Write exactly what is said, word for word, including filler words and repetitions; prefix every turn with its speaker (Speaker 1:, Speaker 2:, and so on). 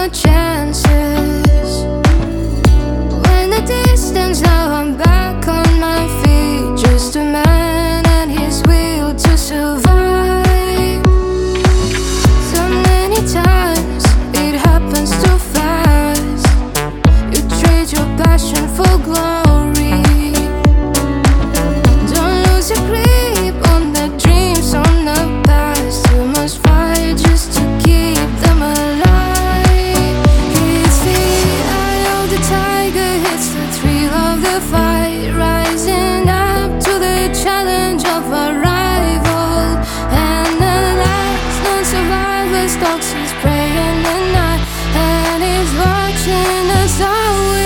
Speaker 1: no chances. When the distance, now I'm back on my feet. Just a man and his will to survive. So many times it happens too fast. You trade your passion for glory. Don't lose your grip on the dreams, on the past. You must fight just to keep them alive. It's the eye of the tiger, it's the thrill of the fight. Rising up to the challenge of a rival. And the last known survivor stalks his prey in the night, and he's watching us all.